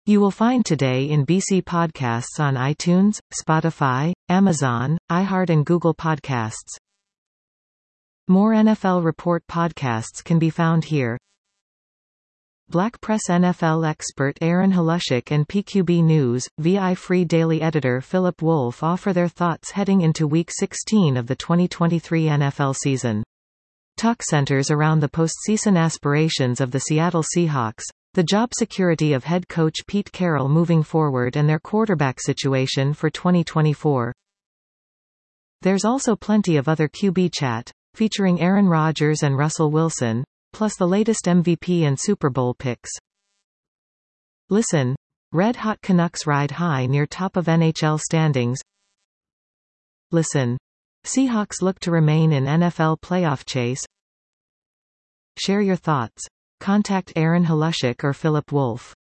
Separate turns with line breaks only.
You will find Today in BC podcasts on iTunes, Spotify, Amazon, iHeart and Google Podcasts. More NFL Report podcasts can be found here. Black Press NFL expert Aaron Halushik and PQB News, VI Free Daily editor Philip Wolf offer their thoughts heading into Week 16 of the 2023 NFL season. Talk centers around the postseason aspirations of the Seattle Seahawks, the job security of head coach Pete Carroll moving forward and their quarterback situation for 2024. There's also plenty of other QB chat, featuring Aaron Rodgers and Russell Wilson, plus the latest MVP and Super Bowl picks. Listen. Red Hot Canucks ride high near top of NHL standings. Listen. Seahawks look to remain in NFL playoff chase. Share your thoughts. Contact Aaron Halushik or Philip Wolf.